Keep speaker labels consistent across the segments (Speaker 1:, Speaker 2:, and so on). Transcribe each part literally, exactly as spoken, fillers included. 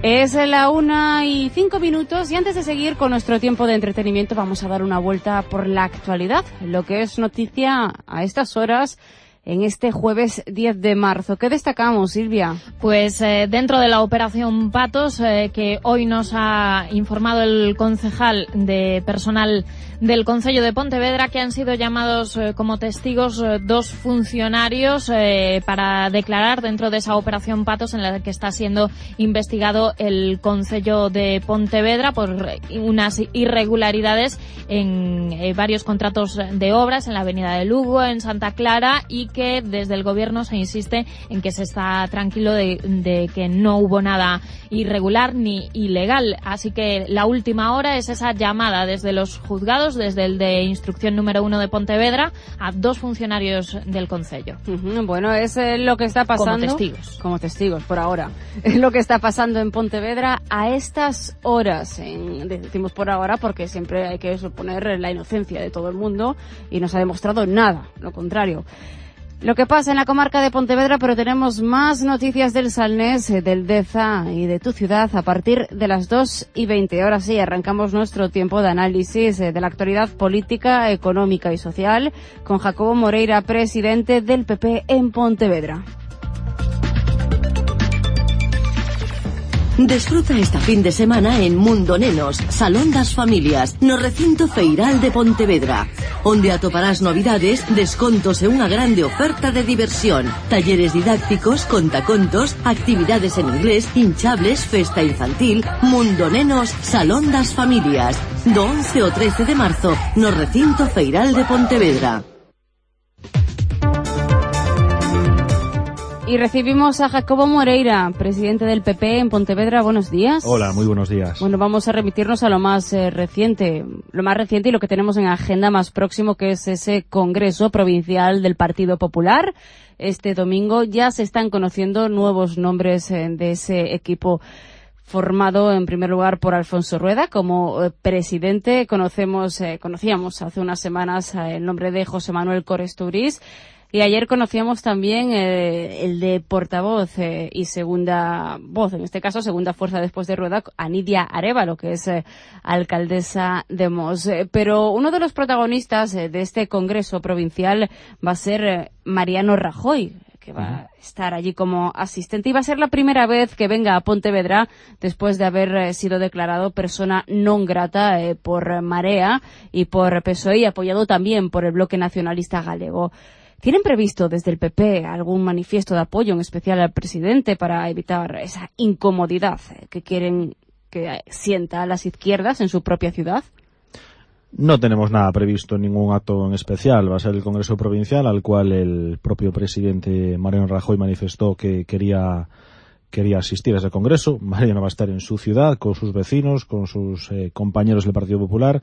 Speaker 1: Es la una y cinco minutos y antes de seguir con nuestro tiempo de entretenimiento vamos a dar una vuelta por la actualidad, lo que es noticia a estas horas en este jueves diez de marzo. ¿Qué destacamos, Silvia?
Speaker 2: Pues eh, dentro de la operación Patos, eh, que hoy nos ha informado el concejal de personal del Concello de Pontevedra, que han sido llamados eh, como testigos eh, dos funcionarios eh, para declarar dentro de esa operación Patos en la que está siendo investigado el Concello de Pontevedra por unas irregularidades en eh, varios contratos de obras en la avenida de Lugo, en Santa Clara, y que desde el gobierno se insiste en que se está tranquilo de, de que no hubo nada irregular ni ilegal. Así que la última hora es esa llamada desde los juzgados, desde el de instrucción número uno de Pontevedra, a dos funcionarios del concello.
Speaker 1: Uh-huh. Bueno, es eh, lo que está pasando.
Speaker 2: Como testigos.
Speaker 1: Como testigos, por ahora. Es lo que está pasando en Pontevedra a estas horas. En, decimos por ahora porque siempre hay que suponer la inocencia de todo el mundo y no se ha demostrado nada, lo contrario. Lo que pasa en la comarca de Pontevedra, pero tenemos más noticias del Salnés, del Deza y de tu ciudad a partir de las dos y veinte. Ahora sí, arrancamos nuestro tiempo de análisis de la actualidad política, económica y social con Jacobo Moreira, presidente del P P en Pontevedra.
Speaker 3: Desfruta esta fin de semana en Mundo Nenos, Salón das Familias, no recinto feiral de Pontevedra, onde atoparás novidades, descontos e unha grande oferta de diversión, talleres didácticos, contacontos, actividades en inglés, hinchables, festa infantil. Mundo Nenos, Salón das Familias, do once ao trece de marzo, no recinto feiral de Pontevedra.
Speaker 1: Y recibimos a Jacobo Moreira, presidente del P P en Pontevedra. Buenos días.
Speaker 4: Hola, muy buenos días.
Speaker 1: Bueno, vamos a remitirnos a lo más eh, reciente, lo más reciente y lo que tenemos en agenda más próximo, que es ese Congreso Provincial del Partido Popular. Este domingo ya se están conociendo nuevos nombres eh, de ese equipo formado en primer lugar por Alfonso Rueda como eh, presidente. Conocemos, eh, conocíamos hace unas semanas eh, el nombre de José Manuel Coresturiz. Y ayer conocíamos también eh, el de portavoz eh, y segunda voz, en este caso segunda fuerza después de Rueda, a Nidia Arévalo, que es eh, alcaldesa de Mos. Eh, pero uno de los protagonistas eh, de este Congreso Provincial va a ser eh, Mariano Rajoy, que va a estar allí como asistente, y va a ser la primera vez que venga a Pontevedra después de haber eh, sido declarado persona non grata eh, por Marea y por P S O E, y apoyado también por el Bloque Nacionalista Galego. ¿Tienen previsto desde el P P algún manifiesto de apoyo, en especial al presidente, para evitar esa incomodidad que quieren que sienta a las izquierdas en su propia ciudad?
Speaker 4: No tenemos nada previsto, ningún acto en especial. Va a ser el Congreso Provincial, al cual el propio presidente Mariano Rajoy manifestó que quería quería asistir a ese Congreso. Mariano va a estar en su ciudad, con sus vecinos, con sus eh, compañeros del Partido Popular,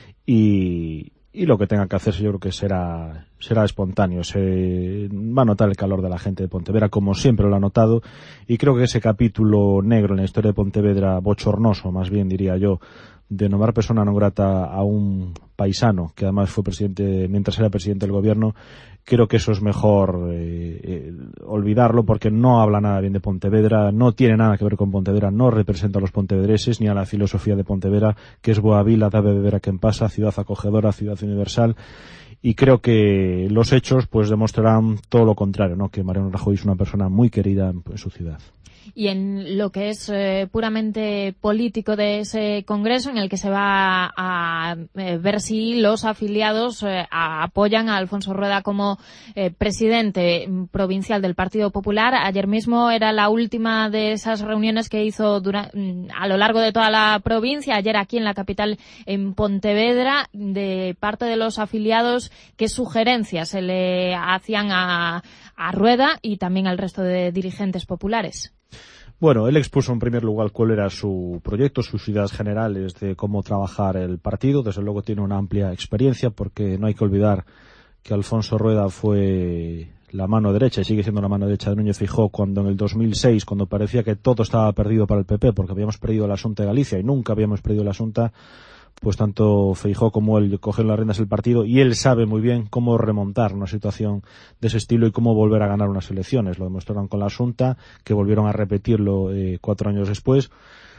Speaker 4: y... Y lo que tenga que hacerse yo creo que será será espontáneo. Se va a notar el calor de la gente de Pontevedra, como siempre lo ha notado, y creo que ese capítulo negro en la historia de Pontevedra, bochornoso más bien diría yo, de nombrar persona non grata a un paisano que además fue presidente mientras era presidente del gobierno, creo que eso es mejor eh, eh, olvidarlo, porque no habla nada bien de Pontevedra, no tiene nada que ver con Pontevedra, no representa a los pontevedreses ni a la filosofía de Pontevedra, que es boa vila, da beber a quen pasa, ciudad acogedora, ciudad universal. Y creo que los hechos pues demostrarán todo lo contrario, ¿no? Que Mariano Rajoy es una persona muy querida en, en su ciudad.
Speaker 2: Y en lo que es eh, puramente político de ese congreso, en el que se va a eh, ver si los afiliados eh, a, apoyan a Alfonso Rueda como eh, presidente provincial del Partido Popular. Ayer mismo era la última de esas reuniones que hizo dura, a lo largo de toda la provincia. Ayer aquí en la capital, en Pontevedra, de parte de los afiliados, qué sugerencias se le hacían a, a Rueda y también al resto de dirigentes populares.
Speaker 4: Bueno, él expuso en primer lugar cuál era su proyecto, sus ideas generales de cómo trabajar el partido. Desde luego tiene una amplia experiencia, porque no hay que olvidar que Alfonso Rueda fue la mano derecha y sigue siendo la mano derecha de Núñez Feijóo cuando en el dos mil seis, cuando parecía que todo estaba perdido para el P P, porque habíamos perdido la Xunta de Galicia y nunca habíamos perdido la Xunta, pues tanto Feijóo como él cogen las riendas del partido y él sabe muy bien cómo remontar una situación de ese estilo y cómo volver a ganar unas elecciones. Lo demostraron con la Xunta, que volvieron a repetirlo eh, cuatro años después.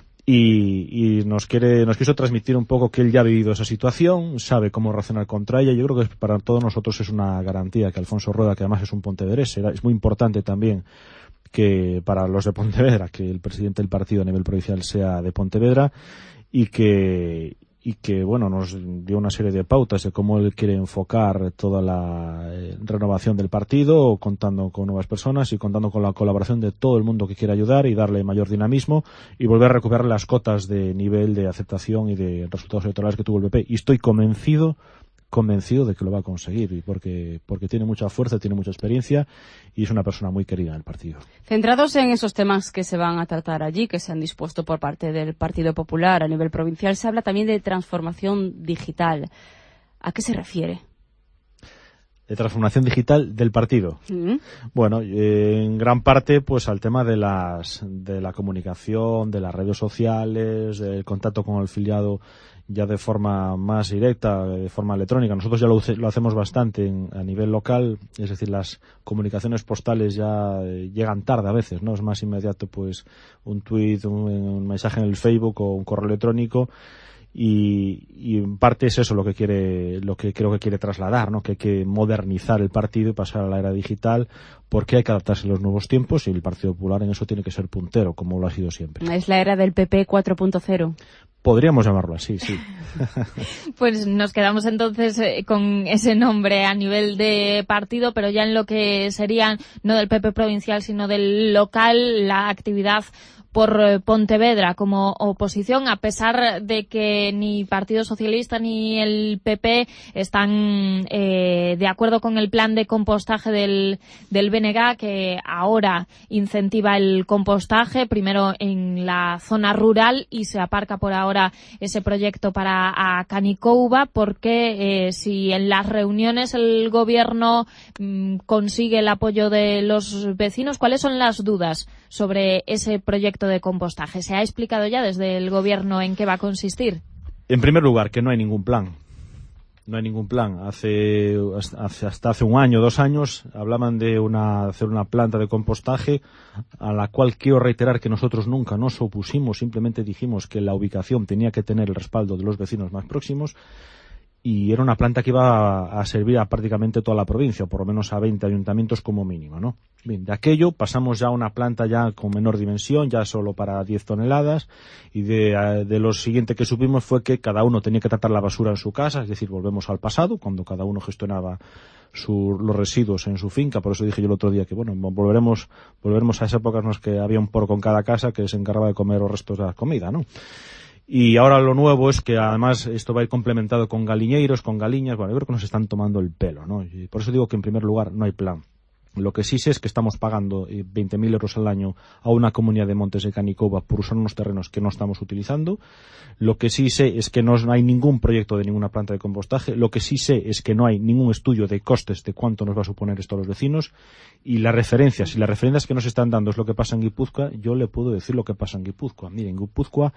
Speaker 4: Y, y nos quiere, nos quiso transmitir un poco que él ya ha vivido esa situación, sabe cómo reaccionar contra ella. Yo creo que para todos nosotros es una garantía que Alfonso Rueda, que además es un pontevedrés, es muy importante también que para los de Pontevedra, que el presidente del partido a nivel provincial sea de Pontevedra, y que y que bueno nos dio una serie de pautas de cómo él quiere enfocar toda la eh, renovación del partido, contando con nuevas personas y contando con la colaboración de todo el mundo que quiera ayudar y darle mayor dinamismo y volver a recuperar las cotas de nivel de aceptación y de resultados electorales que tuvo el P P. Y estoy convencido convencido de que lo va a conseguir, porque porque tiene mucha fuerza, tiene mucha experiencia y es una persona muy querida en el partido.
Speaker 1: Centrados en esos temas que se van a tratar allí, que se han dispuesto por parte del Partido Popular a nivel provincial, se habla también de transformación digital. ¿A qué se refiere?
Speaker 4: De transformación digital del partido.
Speaker 1: ¿Mm?
Speaker 4: Bueno, eh, en gran parte pues al tema de las de la comunicación, de las redes sociales, del contacto con el filiado ya de forma más directa, de forma electrónica. Nosotros ya lo, lo hacemos bastante en, a nivel local, es decir, las comunicaciones postales ya eh, llegan tarde a veces, ¿no? Es más inmediato pues un tuit, un, un mensaje en el Facebook o un correo electrónico. Y, y en parte es eso lo que quiere, lo que creo que quiere trasladar, ¿no? Que hay que modernizar el partido y pasar a la era digital, porque hay que adaptarse a los nuevos tiempos y el Partido Popular en eso tiene que ser puntero, como lo ha sido siempre.
Speaker 1: Es la era del P P cuatro punto cero.
Speaker 4: Podríamos llamarlo así, sí.
Speaker 2: Pues nos quedamos entonces eh, con ese nombre a nivel de partido, pero ya en lo que serían, no del P P provincial, sino del local, la actividad por Pontevedra como oposición, a pesar de que ni Partido Socialista ni el P P están eh, de acuerdo con el plan de compostaje del, del B N G, que ahora incentiva el compostaje, primero en la zona rural, y se aparca por ahora ese proyecto para a Canicouba, porque eh, si en las reuniones el gobierno mmm, consigue el apoyo de los vecinos, ¿cuáles son las dudas sobre ese proyecto de compostaje? ¿Se ha explicado ya desde el gobierno en qué va a consistir?
Speaker 4: En primer lugar, que no hay ningún plan. No hay ningún plan. Hace, hasta hace un año, dos años, hablaban de una, hacer una planta de compostaje, a la cual quiero reiterar que nosotros nunca nos opusimos, simplemente dijimos que la ubicación tenía que tener el respaldo de los vecinos más próximos. Y era una planta que iba a, a servir a prácticamente toda la provincia, por lo menos a veinte ayuntamientos como mínimo, ¿no? Bien, de aquello pasamos ya a una planta ya con menor dimensión, ya solo para diez toneladas, y de, de lo siguiente que supimos fue que cada uno tenía que tratar la basura en su casa, es decir, volvemos al pasado, cuando cada uno gestionaba su, los residuos en su finca. Por eso dije yo el otro día que, bueno, volveremos, volveremos a esas épocas en las que había un porco en cada casa que se encargaba de comer los restos de la comida, ¿no? Y ahora lo nuevo es que además esto va a ir complementado con galiñeiros, con galiñas. Bueno, yo creo que nos están tomando el pelo, ¿no? Y por eso digo que en primer lugar no hay plan. Lo que sí sé es que estamos pagando veinte mil euros al año a una comunidad de Montes de Canicouba por usar unos terrenos que no estamos utilizando. Lo que sí sé es que no hay ningún proyecto de ninguna planta de compostaje. Lo que sí sé es que no hay ningún estudio de costes de cuánto nos va a suponer esto a los vecinos. Y las referencias, si las referencias que nos están dando es lo que pasa en Guipúzcoa, yo le puedo decir lo que pasa en Guipúzcoa. Miren, en Guipúzcoa,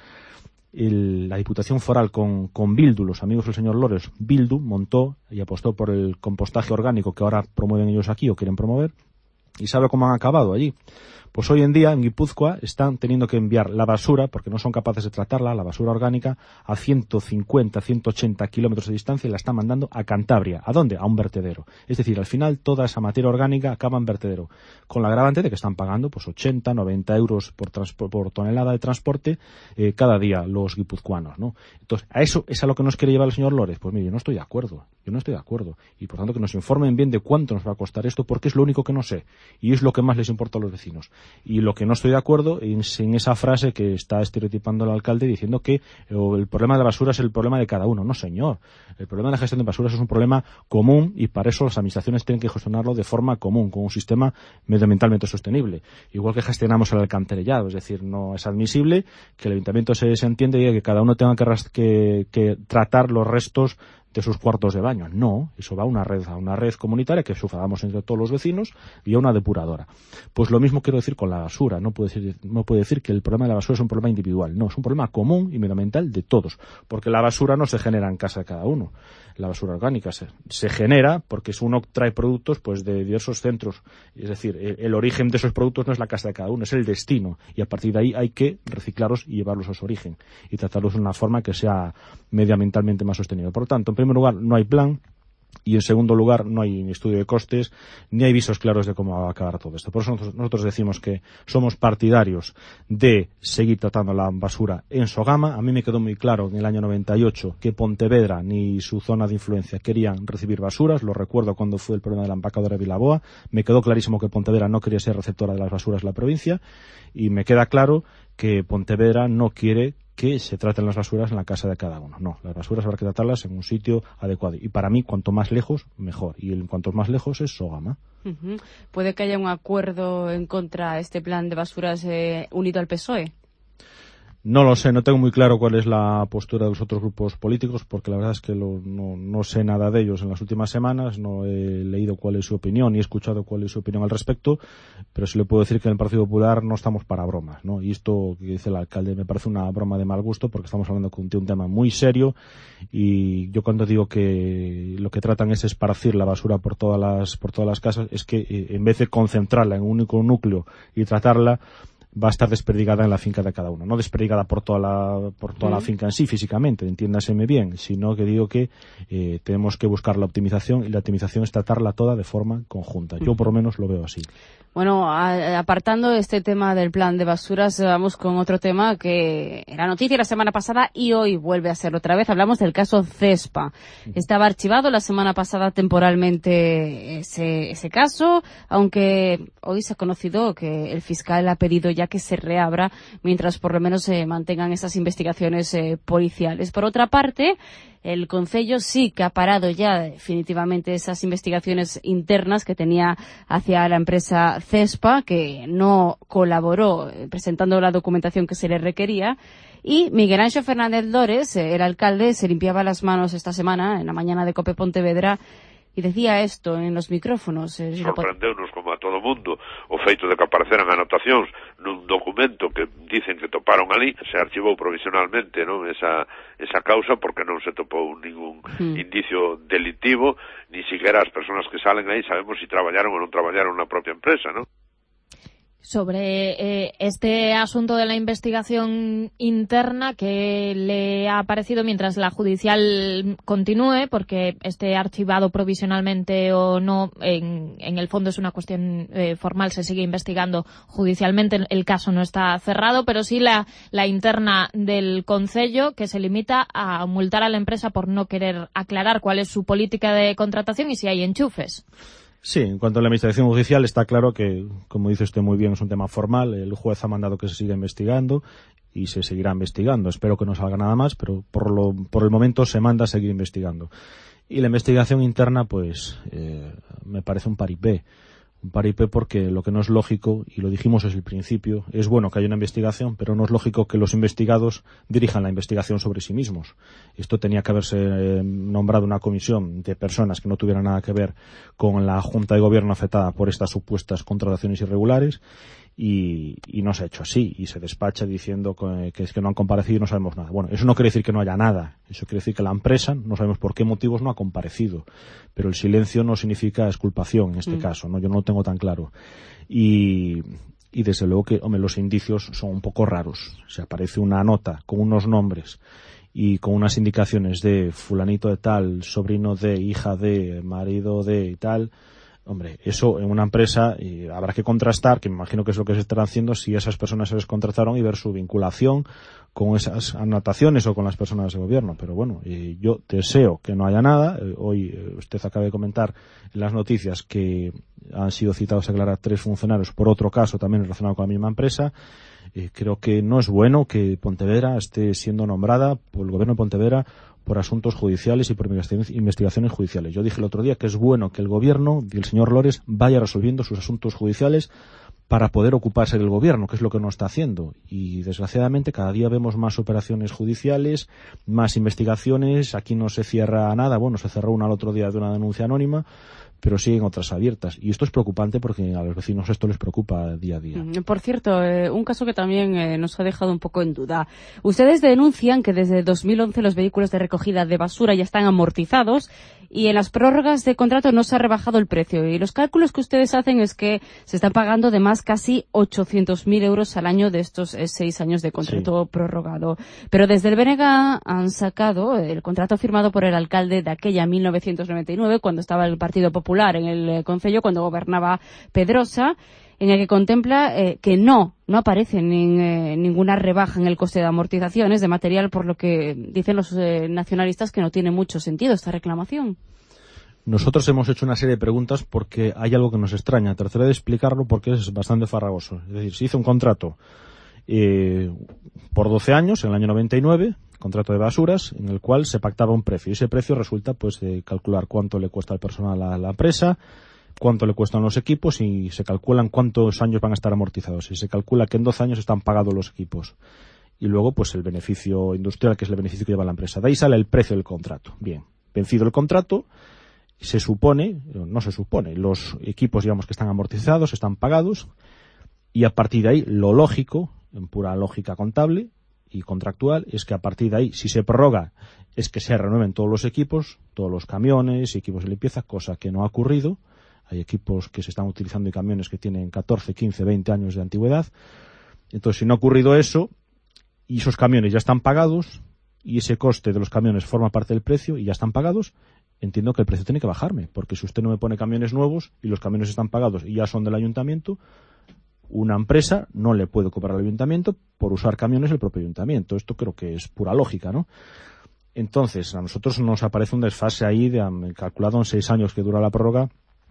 Speaker 4: El, la Diputación Foral con, con Bildu, los amigos del señor Lores, Bildu montó y apostó por el compostaje orgánico que ahora promueven ellos aquí o quieren promover. ¿Y sabe cómo han acabado allí? Pues hoy en día en Guipúzcoa están teniendo que enviar la basura, porque no son capaces de tratarla, la basura orgánica, a ciento cincuenta, ciento ochenta kilómetros de distancia, y la están mandando a Cantabria. ¿A dónde? A un vertedero. Es decir, al final toda esa materia orgánica acaba en vertedero, con la agravante de que están pagando pues ochenta, noventa euros por, por tonelada de transporte eh, cada día los guipuzcoanos, ¿no? Entonces, ¿a eso es a lo que nos quiere llevar el señor Lórez? Pues mire, yo no estoy de acuerdo. Yo no estoy de acuerdo. Y por tanto que nos informen bien de cuánto nos va a costar esto, porque es lo único que no sé. Y es lo que más les importa a los vecinos. Y lo que no estoy de acuerdo es en esa frase que está estereotipando el alcalde diciendo que el problema de la basura es el problema de cada uno. No, señor. El problema de la gestión de basuras es un problema común, y para eso las administraciones tienen que gestionarlo de forma común, con un sistema medioambientalmente sostenible. Igual que gestionamos el alcantarillado. Es decir, no es admisible que el ayuntamiento se, se entiende y que cada uno tenga que, que, que tratar los restos de sus cuartos de baño. No, eso va a una red, a una red comunitaria que sufragamos entre todos los vecinos y a una depuradora. Pues lo mismo quiero decir con la basura. No puede decir, no puede decir que el problema de la basura es un problema individual. No, es un problema común y medioambiental de todos. Porque la basura no se genera en casa de cada uno. La basura orgánica se, se genera porque uno trae productos pues de diversos centros. Es decir, el, el origen de esos productos no es la casa de cada uno, es el destino. Y a partir de ahí hay que reciclarlos y llevarlos a su origen. Y tratarlos de una forma que sea medioambientalmente más sostenible. Por lo tanto, en primer lugar, no hay plan. Y en segundo lugar, no hay ni estudio de costes, ni hay visos claros de cómo va a acabar todo esto. Por eso nosotros, nosotros decimos que somos partidarios de seguir tratando la basura en Sogama. A mí me quedó muy claro en el año noventa y ocho que Pontevedra ni su zona de influencia querían recibir basuras. Lo recuerdo cuando fue el problema de la empacadora de Vilaboa. Me quedó clarísimo que Pontevedra no quería ser receptora de las basuras de la provincia. Y me queda claro que Pontevedra no quiere que se traten las basuras en la casa de cada uno. No, las basuras habrá que tratarlas en un sitio adecuado. Y para mí, cuanto más lejos, mejor. Y en cuanto más lejos es Sogama.
Speaker 1: Uh-huh. ¿Puede que haya un acuerdo en contra de este plan de basuras eh, unido al P S O E?
Speaker 4: No lo sé, no tengo muy claro cuál es la postura de los otros grupos políticos, porque la verdad es que lo, no, no sé nada de ellos en las últimas semanas, no he leído cuál es su opinión ni he escuchado cuál es su opinión al respecto, pero sí le puedo decir que en el Partido Popular no estamos para bromas, ¿no? Y esto que dice el alcalde me parece una broma de mal gusto, porque estamos hablando de un tema muy serio, y yo cuando digo que lo que tratan es esparcir la basura por todas las, por todas las casas, es que eh, en vez de concentrarla en un único núcleo y tratarla, va a estar desperdigada en la finca de cada uno. No desperdigada por toda la, por toda la finca en sí, físicamente, entiéndaseme bien, sino que digo que eh, tenemos que buscar la optimización, y la optimización es tratarla toda de forma conjunta. Yo por lo menos lo veo así.
Speaker 1: Bueno, a, apartando este tema del plan de basuras, vamos con otro tema que era noticia la semana pasada y hoy vuelve a ser otra vez. Hablamos del caso Cespa. Estaba archivado la semana pasada temporalmente ese, ese caso, aunque hoy se ha conocido que el fiscal ha pedido ya que se reabra mientras por lo menos se mantengan esas investigaciones eh, policiales. Por otra parte, el Concello sí que ha parado ya definitivamente esas investigaciones internas que tenía hacia la empresa Cespa, que no colaboró eh, presentando la documentación que se le requería. Y Miguel Anxo Fernández Lores, eh, el alcalde, se limpiaba las manos esta semana, en la mañana de COPE Pontevedra, y decía esto en los micrófonos. Eh,
Speaker 5: Sorprendeunos como a todo mundo o feito de que apareceran anotacións nun documento que dicen que toparon ali. Se archivou provisionalmente, non, esa esa causa porque non se topou ningún mm. indicio delictivo, ni siquiera as persoas que salen aí sabemos si traballaron ou non traballaron na propia empresa, non?
Speaker 2: Sobre eh, este asunto de la investigación interna que le ha aparecido mientras la judicial continúe, porque esté archivado provisionalmente o no, en, en el fondo es una cuestión eh, formal, se sigue investigando judicialmente, el caso no está cerrado, pero sí la, la interna del Concello, que se limita a multar a la empresa por no querer aclarar cuál es su política de contratación y si hay enchufes.
Speaker 4: Sí, en cuanto a la investigación judicial está claro que, como dice usted muy bien, es un tema formal. El juez ha mandado que se siga investigando y se seguirá investigando. Espero que no salga nada más, pero por lo, por el momento se manda a seguir investigando. Y la investigación interna, pues, eh, me parece un paripé. Un paripé porque lo que no es lógico, y lo dijimos desde el principio, es bueno que haya una investigación, pero no es lógico que los investigados dirijan la investigación sobre sí mismos. Esto tenía que haberse eh, nombrado una comisión de personas que no tuvieran nada que ver con la Junta de Gobierno afectada por estas supuestas contrataciones irregulares, y, y no se ha hecho así, y se despacha diciendo que, que es que no han comparecido y no sabemos nada. Bueno, eso no quiere decir que no haya nada, eso quiere decir que la empresa, no sabemos por qué motivos, no ha comparecido, pero el silencio no significa exculpación en este mm. caso, ¿no? Yo no lo tengo tan claro. Y, y desde luego que, hombre, los indicios son un poco raros. Se aparece una nota con unos nombres y con unas indicaciones de fulanito de tal, sobrino de, hija de, marido de y tal. Hombre, eso en una empresa eh, habrá que contrastar, que me imagino que es lo que se estará haciendo, si esas personas se les contrataron y ver su vinculación con esas anotaciones o con las personas de gobierno. Pero bueno, eh, yo deseo que no haya nada. Eh, hoy eh, usted acaba de comentar en las noticias que han sido citados a aclarar tres funcionarios por otro caso también relacionado con la misma empresa. Eh, creo que no es bueno que Pontevedra esté siendo nombrada por el gobierno de Pontevedra por asuntos judiciales y por investigaciones judiciales. Yo dije el otro día que es bueno que el gobierno y el señor Lores vaya resolviendo sus asuntos judiciales para poder ocuparse del gobierno, que es lo que no está haciendo. Y desgraciadamente cada día vemos más operaciones judiciales, más investigaciones. Aquí no se cierra nada. Bueno, se cerró una al otro día de una denuncia anónima, pero siguen otras abiertas. Y esto es preocupante porque a los vecinos esto les preocupa día a día.
Speaker 1: Por cierto, eh, un caso que también eh, nos ha dejado un poco en duda. Ustedes denuncian que desde dos mil once los vehículos de recogida de basura ya están amortizados y en las prórrogas de contrato no se ha rebajado el precio. Y los cálculos que ustedes hacen es que se están pagando de más casi ochocientos mil euros al año de estos eh, seis años de contrato sí. prorrogado. Pero desde el B N G han sacado el contrato firmado por el alcalde de aquella mil novecientos noventa y nueve, cuando estaba el Partido Popular en el Concello, cuando gobernaba Pedrosa, en el que contempla eh, que no, no aparece ni, eh, ninguna rebaja en el coste de amortizaciones de material, por lo que dicen los eh, nacionalistas que no tiene mucho sentido esta reclamación.
Speaker 4: Nosotros hemos hecho una serie de preguntas porque hay algo que nos extraña. Trataré de explicarlo porque es bastante farragoso. Es decir, se hizo un contrato eh, por doce años, en el año noventa y nueve, contrato de basuras, en el cual se pactaba un precio. Y ese precio resulta pues de calcular cuánto le cuesta al personal a la empresa, cuánto le cuestan los equipos y se calculan cuántos años van a estar amortizados. Y se calcula que en doce años están pagados los equipos. Y luego pues el beneficio industrial, que es el beneficio que lleva la empresa. De ahí sale el precio del contrato. Bien, vencido el contrato, se supone, no se supone, los equipos digamos que están amortizados, están pagados, y a partir de ahí lo lógico, en pura lógica contable y contractual, es que a partir de ahí, si se prorroga, es que se renueven todos los equipos, todos los camiones y equipos de limpieza, cosa que no ha ocurrido. Hay equipos que se están utilizando y camiones que tienen catorce, quince, veinte años de antigüedad. Entonces, si no ha ocurrido eso, y esos camiones ya están pagados, y ese coste de los camiones forma parte del precio, y ya están pagados, entiendo que el precio tiene que bajarme, porque si usted no me pone camiones nuevos, y los camiones están pagados y ya son del ayuntamiento, una empresa no le puede cobrar al ayuntamiento por usar camiones del propio ayuntamiento. Esto creo que es pura lógica, ¿no? Entonces, a nosotros nos aparece un desfase ahí, de, calculado en seis años que dura la prórroga,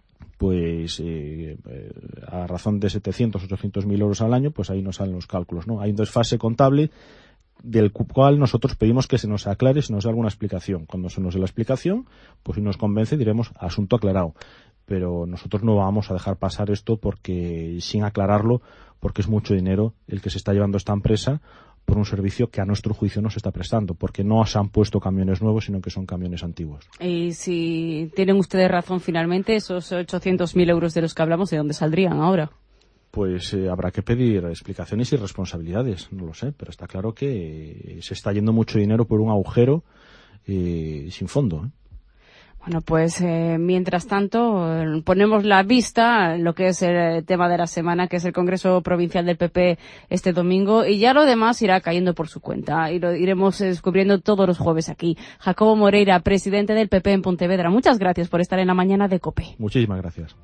Speaker 4: pues eh, a razón de setecientos, ochocientos mil euros al año, pues ahí nos salen los cálculos, ¿no? Hay un desfase contable del cual nosotros pedimos que se nos aclare, se nos dé alguna explicación. Cuando se nos dé la explicación, pues si nos convence diremos asunto aclarado. Pero nosotros no vamos a dejar pasar esto porque sin aclararlo, porque es mucho dinero el que se está llevando esta empresa por un servicio que a nuestro juicio no se está prestando, porque no se han puesto camiones nuevos, sino que son camiones antiguos.
Speaker 1: Y si tienen ustedes razón finalmente, esos ochocientos mil euros de los que hablamos, ¿de dónde saldrían ahora?
Speaker 4: Pues eh, habrá que pedir explicaciones y responsabilidades, no lo sé, pero está claro que eh, se está yendo mucho dinero por un agujero eh, sin fondo, ¿eh?
Speaker 1: Bueno, pues eh, mientras tanto eh, ponemos la vista en lo que es el tema de la semana, que es el Congreso Provincial del P P este domingo, y ya lo demás irá cayendo por su cuenta y lo iremos descubriendo todos los jueves aquí. Jacobo Moreira, presidente del P P en Pontevedra, muchas gracias por estar en la mañana de COPE.
Speaker 4: Muchísimas gracias.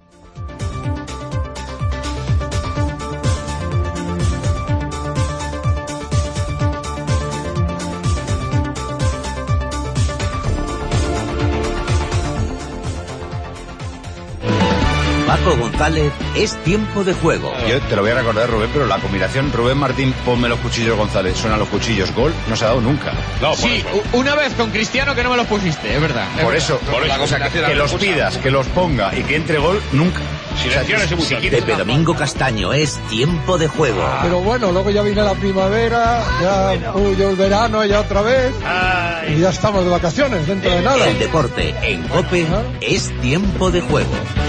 Speaker 6: Paco González, es tiempo de juego.
Speaker 7: Yo te lo voy a recordar, Rubén, pero la combinación Rubén Martín, ponme los cuchillos González, suenan los cuchillos, gol, no se ha dado nunca.
Speaker 8: No, sí, eso. Una vez con Cristiano que no me los pusiste, es verdad. Es
Speaker 7: por
Speaker 8: verdad.
Speaker 7: eso,
Speaker 8: por
Speaker 7: la
Speaker 8: eso,
Speaker 7: cosa, que, que los pidas, que los ponga y que entre gol, nunca.
Speaker 8: Silencione ese muchacho.
Speaker 6: Pepe Domingo Castaño, es tiempo de juego.
Speaker 9: Pero bueno, luego ya viene la primavera, ya huyó el verano, ya otra vez, Ay. y ya estamos de vacaciones, dentro
Speaker 6: el,
Speaker 9: de nada.
Speaker 6: El deporte en COPE ¿Ah? es tiempo de juego.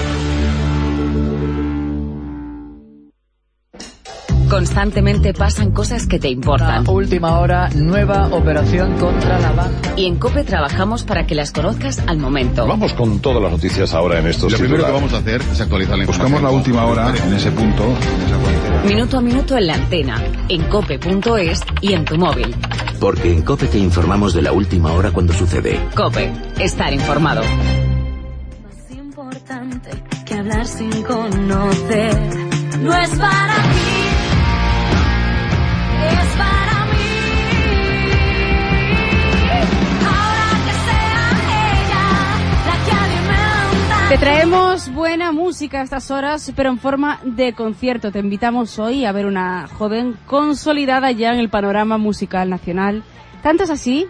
Speaker 10: Constantemente pasan cosas que te importan.
Speaker 11: A última hora, nueva operación contra la banca.
Speaker 10: Y en COPE trabajamos para que las conozcas al momento.
Speaker 12: Vamos con todas las noticias ahora en estos
Speaker 13: Lo primero
Speaker 12: titulares.
Speaker 13: que vamos a hacer es actualizar la información.
Speaker 12: Buscamos la última hora en ese punto. En esa frontera.
Speaker 10: Minuto a minuto en la antena, en cope punto es y en tu móvil.
Speaker 6: Porque en COPE te informamos de la última hora cuando sucede.
Speaker 10: COPE, estar informado.
Speaker 14: Más importante que hablar sin conocer. No es para ti. Es para mí. Ahora que sea ella la que alimenta.
Speaker 1: Te traemos buena música a estas horas, pero en forma de concierto. Te invitamos hoy a ver una joven consolidada ya en el panorama musical nacional. Tanto es así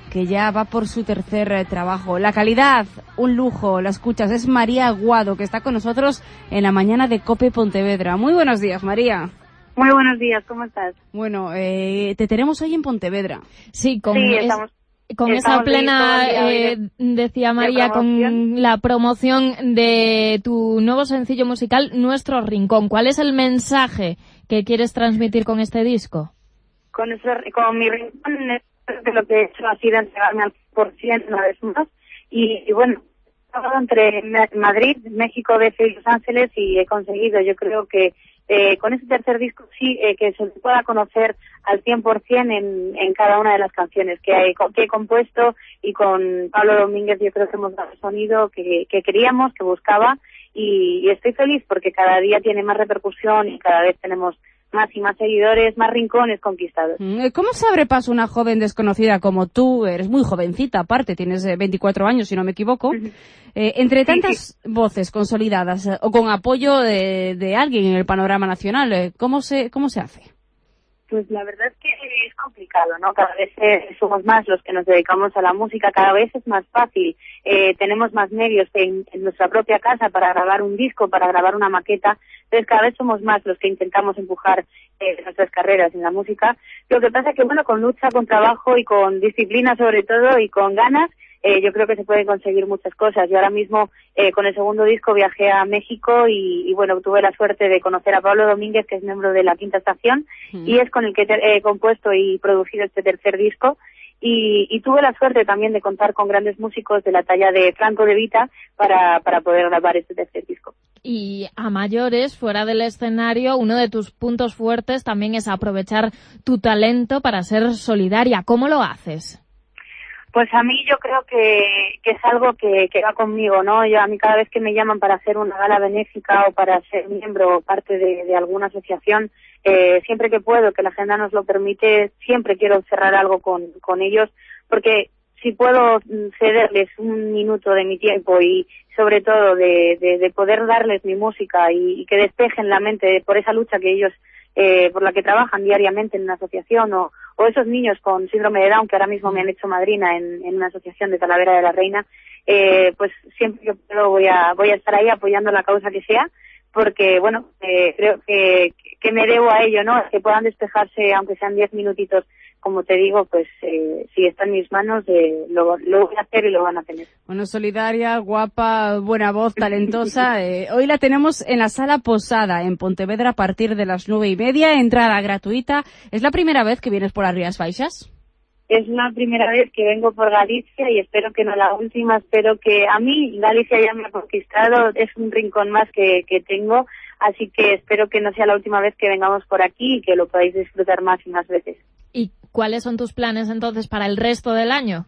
Speaker 1: que ya va por su tercer eh, trabajo. La calidad, un lujo, la escuchas, es María Aguado, que está con nosotros en la mañana de COPE Pontevedra. Muy buenos días, María.
Speaker 13: Muy buenos días, ¿cómo estás?
Speaker 1: Bueno, eh, te tenemos hoy en Pontevedra.
Speaker 2: Sí, con,
Speaker 13: sí,
Speaker 2: es,
Speaker 13: estamos,
Speaker 2: con
Speaker 13: estamos
Speaker 2: esa plena, eh, decía María, con la promoción de tu nuevo sencillo musical, Nuestro Rincón. ¿Cuál es el mensaje que quieres transmitir con este disco?
Speaker 13: Con, eso, con mi rincón, de lo que he hecho ha sido entregarme al cien por ciento una vez más. Y, y bueno, he trabajado entre Madrid, México, B C y Los Ángeles y he conseguido, yo creo que eh, con este tercer disco sí, eh, que se pueda conocer al cien por ciento en, en cada una de las canciones que, hay, que he compuesto, y con Pablo Domínguez yo creo que hemos dado el sonido que, que queríamos, que buscaba, y, y estoy feliz porque cada día tiene más repercusión y cada vez tenemos más y más seguidores, más rincones conquistados.
Speaker 1: ¿Cómo se abre paso una joven desconocida como tú? Eres muy jovencita, aparte, tienes veinticuatro años, si no me equivoco. Uh-huh. eh, entre tantas sí, sí. voces consolidadas eh, o con apoyo de, de alguien en el panorama nacional, eh, ¿cómo se cómo se hace?
Speaker 13: Pues la verdad es que es complicado, ¿no? Cada vez eh, somos más los que nos dedicamos a la música, cada vez es más fácil. Eh, tenemos más medios en, en nuestra propia casa para grabar un disco, para grabar una maqueta. Entonces cada vez somos más los que intentamos empujar eh, nuestras carreras en la música. Lo que pasa es que, bueno, con lucha, con trabajo y con disciplina sobre todo y con ganas, Eh, yo creo que se pueden conseguir muchas cosas. Yo ahora mismo eh, con el segundo disco viajé a México y, y bueno, tuve la suerte de conocer a Pablo Domínguez, que es miembro de La Quinta Estación, mm. y es con el que he eh, compuesto y producido este tercer disco. Y, y tuve la suerte también de contar con grandes músicos de la talla de Franco De Vita para, para poder grabar este tercer disco.
Speaker 2: Y a mayores, fuera del escenario, uno de tus puntos fuertes también es aprovechar tu talento para ser solidaria. ¿Cómo lo haces?
Speaker 13: Pues a mí yo creo que, que es algo que, que va conmigo, ¿no? Yo a mí cada vez que me llaman para hacer una gala benéfica o para ser miembro o parte de, de alguna asociación, eh, siempre que puedo, que la agenda nos lo permite, siempre quiero cerrar algo con, con ellos, porque si puedo cederles un minuto de mi tiempo y sobre todo de, de, de poder darles mi música y, y que despejen la mente por esa lucha que ellos Eh, por la que trabajan diariamente en una asociación, o, o esos niños con síndrome de Down que ahora mismo me han hecho madrina en, en una asociación de Talavera de la Reina, eh, pues siempre que puedo voy a, voy a estar ahí apoyando la causa que sea, porque bueno, eh, creo que, que me debo a ello, ¿no? Que puedan despejarse, aunque sean diez minutitos, como te digo, pues eh, si está en mis manos, eh, lo, lo voy a hacer y lo van a tener.
Speaker 1: Bueno, solidaria, guapa, buena voz, talentosa. Eh, hoy la tenemos en la Sala Posada, en Pontevedra, a partir de las nueve y media, entrada gratuita. ¿Es la primera vez que vienes por las Rías Baixas?
Speaker 13: Es la primera vez que vengo por Galicia y espero que no la última. Espero que a mí Galicia ya me ha conquistado, es un rincón más que, que tengo, así que espero que no sea la última vez que vengamos por aquí y que lo podáis disfrutar más y más veces.
Speaker 2: ¿Y cuáles son tus planes entonces para el resto del año?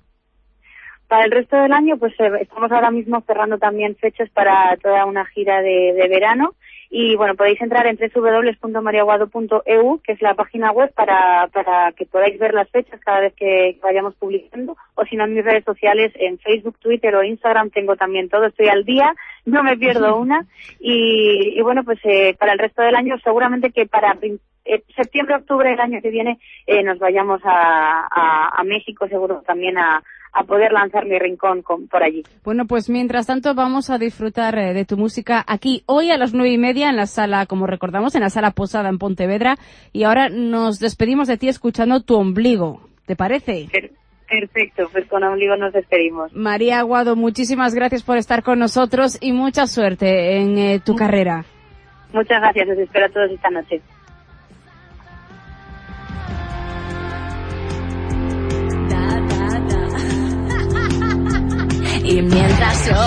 Speaker 13: Para el resto del año, pues eh, estamos ahora mismo cerrando también fechas para toda una gira de, de verano. Y bueno, podéis entrar en doble u doble u doble u punto mariaguado punto e u, que es la página web, para, para que podáis ver las fechas cada vez que vayamos publicando. O si no, en mis redes sociales, en Facebook, Twitter o Instagram, tengo también todo. Estoy al día, no me pierdo una. Y, y bueno, pues eh, para el resto del año, seguramente que para eh, septiembre, octubre del año que viene, eh, nos vayamos a, a, a México, seguro también a a poder lanzar mi rincón con, por allí.
Speaker 1: Bueno, pues mientras tanto vamos a disfrutar eh, de tu música aquí hoy a las nueve y media en la sala, como recordamos, en la Sala Posada en Pontevedra, y ahora nos despedimos de ti escuchando Tu Ombligo. ¿Te parece?
Speaker 13: Perfecto, pues con Ombligo nos despedimos.
Speaker 1: María Aguado, muchísimas gracias por estar con nosotros y mucha suerte en eh, tu carrera.
Speaker 13: Muchas gracias, os espero a todos esta noche.
Speaker 14: Y mientras yo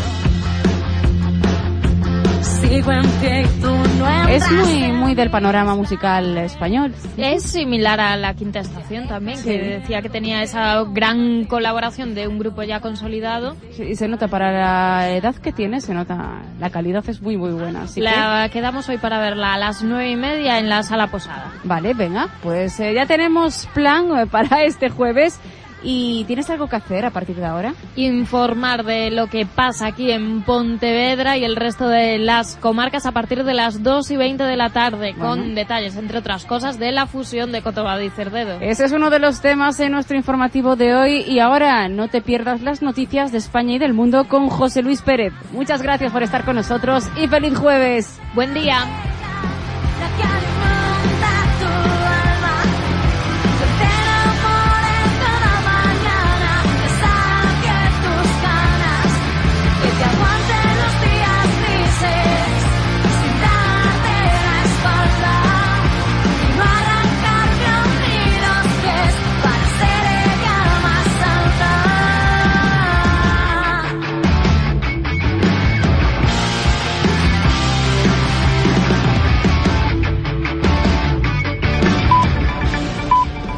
Speaker 14: sigo en pie y tú no entras.
Speaker 1: Es muy muy del panorama musical español.
Speaker 2: Es similar a La Quinta Estación también, sí, que decía que tenía esa gran colaboración de un grupo ya consolidado.
Speaker 1: Sí, y se nota, para la edad que tiene, se nota, la calidad es muy muy buena. Así
Speaker 2: la
Speaker 1: que
Speaker 2: quedamos hoy para verla a las nueve y media en la Sala Posada.
Speaker 1: Vale, venga, pues eh, ya tenemos plan eh, para este jueves. ¿Y tienes algo que hacer a partir de ahora?
Speaker 2: Informar de lo que pasa aquí en Pontevedra y el resto de las comarcas a partir de las dos y veinte de la tarde, bueno, con detalles, entre otras cosas, de la fusión de Cotobado y Cerdedo.
Speaker 1: Ese es uno de los temas en nuestro informativo de hoy. Y ahora no te pierdas las noticias de España y del mundo con José Luis Pérez. Muchas gracias por estar con nosotros y feliz jueves.
Speaker 2: Buen día.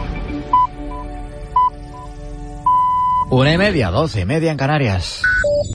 Speaker 15: Una y media, doce y media en Canarias.